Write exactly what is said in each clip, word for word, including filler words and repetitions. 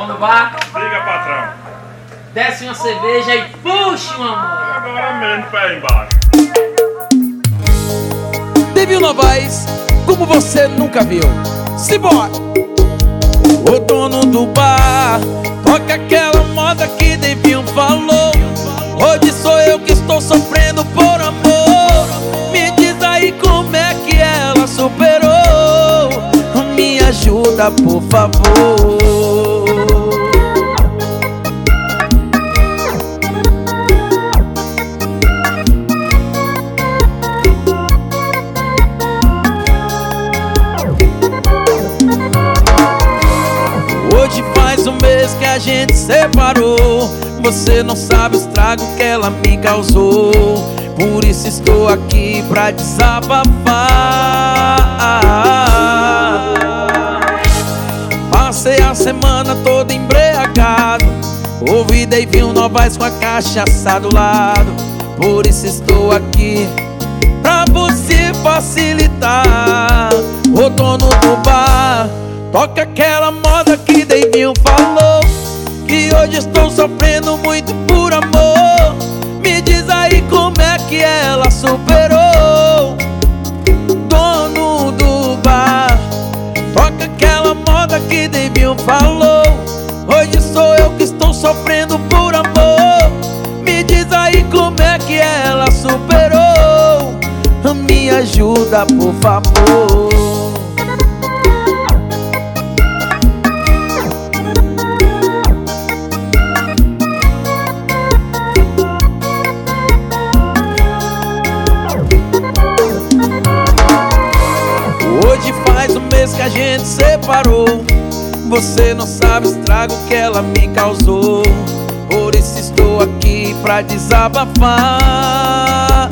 Vamos no bar? Liga, patrão. Desce uma cerveja e puxa uma mão. Agora mesmo, pé embaixo. David Novaes, como você nunca viu. Simbora! O dono do bar toca aquela moda que David falou. Hoje sou eu que estou sofrendo por amor. Me diz aí como é que ela superou. Me ajuda, por favor. Hoje faz um mês que a gente separou. Você não sabe o estrago que ela me causou. Por isso estou aqui pra desabafar. Passei a semana toda embriagado. Ouvi David Novaes com a cachaça do lado. Por isso estou aqui pra você facilitar. O dono do bar toca aquela moda que David falou. Que hoje estou sofrendo muito por amor. Me diz aí como é que ela superou. Dono do bar toca aquela moda que David falou. Hoje sou eu que estou sofrendo por amor. Me diz aí como é que ela superou. Me ajuda, por favor. Hoje faz um mês que a gente separou. Você não sabe o estrago que ela me causou. Por isso estou aqui pra desabafar.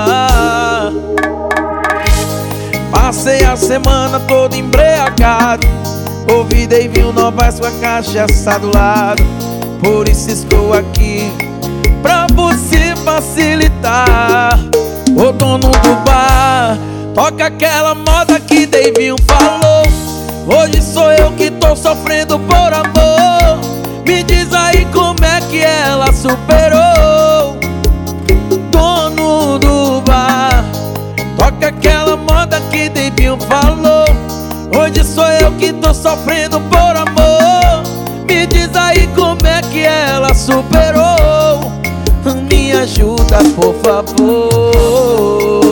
Passei a semana toda embriagado. Ouvi David Novaes com a cachaça do lado. Por isso estou aqui pra você facilitar. O dono do bar toca aquela moda que David falou. Hoje sou eu que tô sofrendo por amor. Me diz aí como é que ela superou. Dono do bar toca aquela moda que David falou. Hoje sou eu que tô sofrendo por amor. Me diz aí como é que ela superou. Me ajuda, por favor.